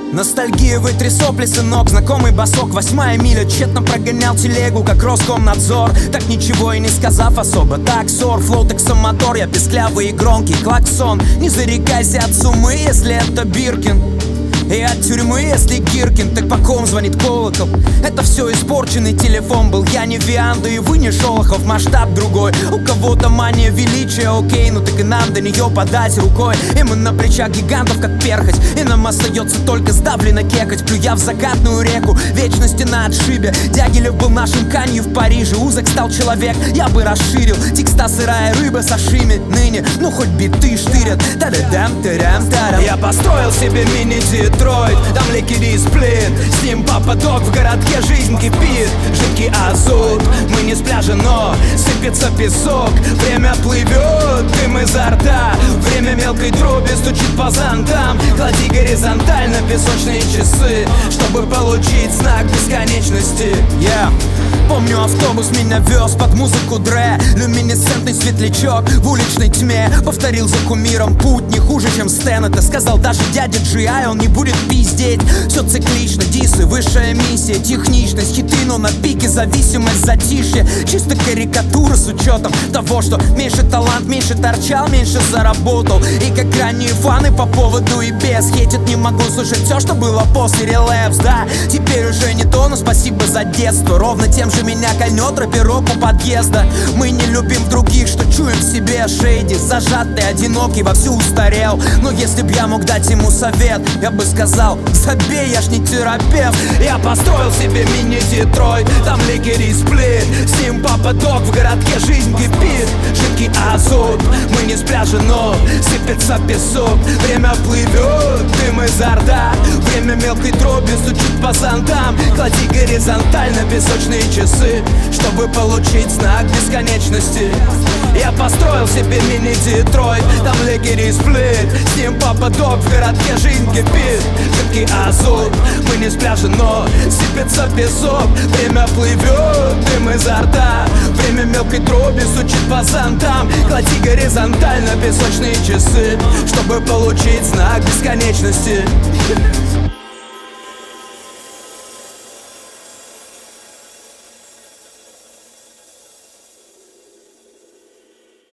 Ностальгия, вытри сопли, сынок, знакомый босок. 8-я миля, тщетно прогонял телегу, как Роскомнадзор. Так ничего и не сказав особо. Таксор, флоу, таксомотор, я песклявый и громкий клаксон. Не зарекайся от суммы, если это Биркин, и от тюрьмы, если Гиркин. Так по ком звонит колокол? Это все испорченный телефон был. Я не Вианда и вы не Шолохов. Масштаб другой, у кого-то мания величия. Окей, ну так и нам до нее подать рукой. И мы на плечах гигантов, как перхоть. И нам остается только сдавленно кекать, плюя в закатную реку. Вечности на отшибе. Дягилев был нашим Канье в Париже. Узок стал человек, я бы расширил. Текста сырая рыба сашими. Ныне, ну хоть биты штырят. Та-да-дам-та-рам-тарам. Я построил себе мини-Детройт. Там лекери сплит, с ним папа дог. В городке жизнь кипит, жидкий азот. Мы не с пляжа, но сыпется песок. Время плывет, дым изо рта. Время мелкой дроби стучит по зонтам. Клади горизонтально песочные часы, чтобы получить знак бесконечности. Помню, автобус меня вез под музыку Дре. Люминесцентный светлячок в уличной тьме. Повторил за кумиром путь не хуже, чем Стэн. Это сказал даже дядя G.I., он не будет пиздеть. Все циклично, дисы, высшая миссия. Техничность, хиты, но на пике зависимость, затишье. Чисто карикатура с учетом того, что меньше талант, меньше торчал, меньше заработал. И как ранние фаны по поводу и без. Хейтит не могу слушать все, что было после релэпс. Да, теперь уже не то, но спасибо за детство. Ровно тем же меня кольнет рэперок у подъезда. Мы не любим других, что чуем в себе. Шейди, зажатый, одинокий, вовсю устарел. Но если б я мог дать ему совет, я бы сказал: забей, я ж не терапевт. Я построил себе мини-Детройт. Там лекери сплит, с ним папа дог. В городке жизнь кипит, жидкий азот. Мы не с пляжа, но сыпется песок. Время плывет, дым изо рта. Время мелкой дроби стучит по зонтам. Клади горизонтально песочные часы, чтобы получить знак бесконечности. Я построил себе мини-Детройт. Там лекери сплит, с ним папа дог. В городке жизнь кипит, жидкий азот. Мы не с пляжа, но сыпется песок. Время плывет, дым изо рта. Время мелкой дроби стучит по зонтам. Клади горизонтально песочные часы, чтобы получить знак бесконечности.